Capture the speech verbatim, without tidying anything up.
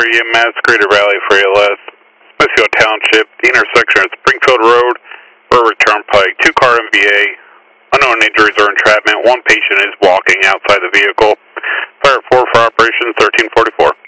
E M S, Greater Valley for A L S, Smithfield Township, the intersection of Springfield Road, Berwick Turnpike, two car M V A, unknown injuries or entrapment, one patient is walking outside the vehicle. Fire four for operation thirteen forty-four.